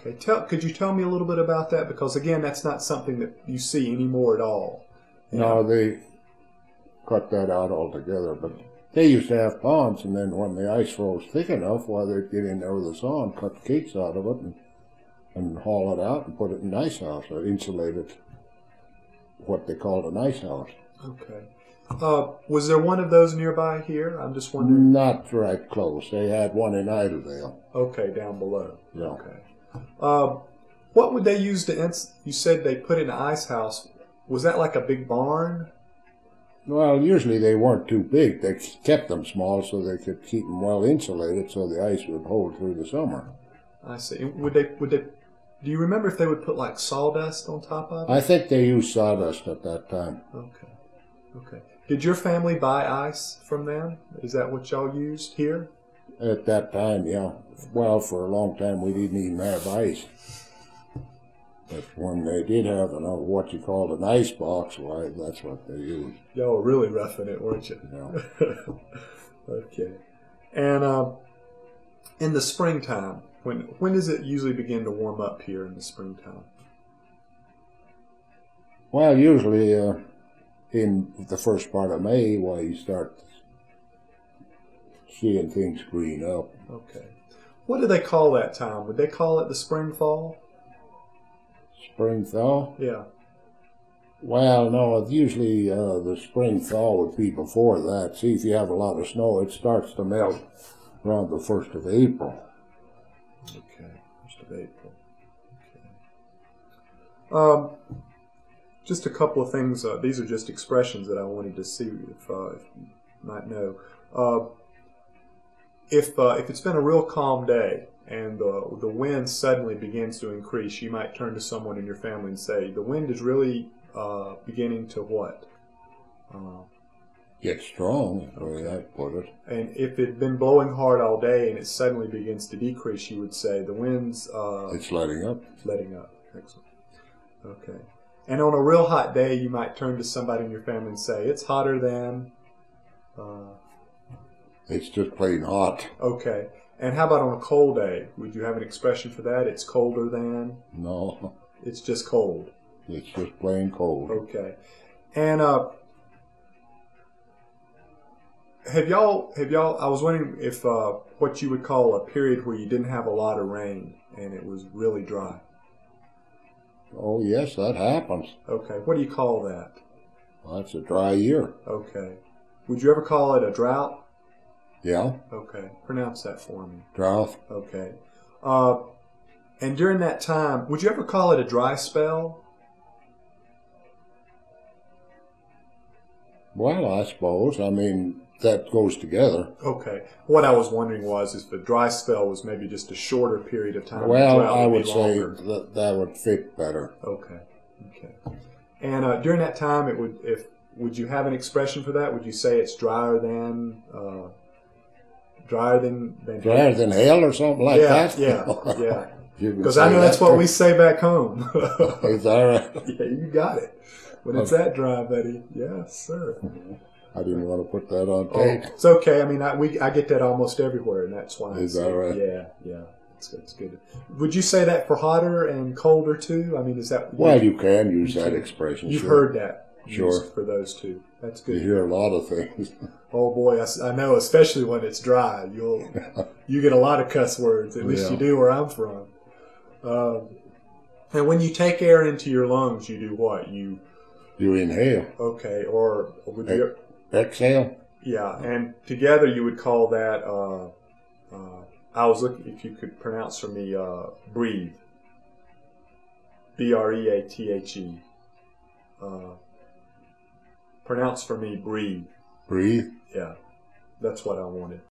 Okay. Could you tell me a little bit about that? Because again, that's not something that you see anymore at all. No, they cut that out altogether. But they used to have ponds, and then when the ice froze thick enough, they'd get in there with a saw and cut the cakes out of it and haul it out and put it in an ice house or insulate it, what they called an ice house. Okay. Was there one of those nearby here? I'm just wondering. Not right close. They had one in Idledale. Okay, down below. Yeah. Okay. What would they use to? You said they put it in an ice house. Was that like a big barn? Well, usually they weren't too big. They kept them small so they could keep them well insulated, so the ice would hold through the summer. I see. Would they? Do you remember if they would put like sawdust on top of it? I think they used sawdust at that time. Okay. Okay. Did your family buy ice from them? Is that what y'all used here? At that time, yeah. Well, for a long time we didn't even have ice. But when they did have what you called an ice box, why, that's what they used. Y'all were really roughing it, weren't you? Yeah. Okay. And in the springtime, when does it usually begin to warm up here in the springtime? Well, usually in the first part of May, you start seeing things green up. Okay. What do they call that time? Would they call it the spring thaw? Spring thaw? Yeah. Well, no, usually the spring thaw would be before that. See, if you have a lot of snow, it starts to melt around the 1st of April. Okay, 1st of April. Okay. Just a couple of things. These are just expressions that I wanted to see if you might know. If it's been a real calm day and the wind suddenly begins to increase, you might turn to someone in your family and say, the wind is really beginning to what? Get strong, the way I put it. And if it had been blowing hard all day and it suddenly begins to decrease, you would say the wind's... it's letting up. Letting up. Excellent. Okay. And on a real hot day, you might turn to somebody in your family and say, it's hotter than... It's just plain hot. Okay. And how about on a cold day? Would you have an expression for that? It's colder than? No. It's just cold. It's just plain cold. Okay. And have y'all, I was wondering if what you would call a period where you didn't have a lot of rain and it was really dry. Oh, yes, that happens. Okay. What do you call that? Well, that's a dry year. Okay. Would you ever call it a drought? Yeah. Okay. Pronounce that for me. Drought. Okay. And during that time, would you ever call it a dry spell? Well, I suppose. I mean, that goes together. Okay. What I was wondering was if the dry spell was maybe just a shorter period of time. Well, I would say that would fit better. Okay. Okay. And during that time, would you have an expression for that? Would you say it's drier than hell or something like that? Yeah. Because I know that's what we say back home. Is that right? Yeah, you got it. When it's that dry, buddy. Yes, sir. I didn't want to put that on tape. It's okay. I mean, I get that almost everywhere, and that's why. Is that right? Yeah. It's good. Would you say that for hotter and colder too? I mean, is that... Well, you can use that expression. You've heard that. Sure. For those two. That's good. You hear a lot of things. Oh boy, I know, especially when it's dry. You get a lot of cuss words. At least you do where I'm from. And when you take air into your lungs, you do what? You inhale. Okay, or would you... Exhale. Yeah, and together you would call that... I was looking if you could pronounce for me breathe. B-R-E-A-T-H-E. Pronounce for me breathe. Breathe? Yeah, that's what I wanted.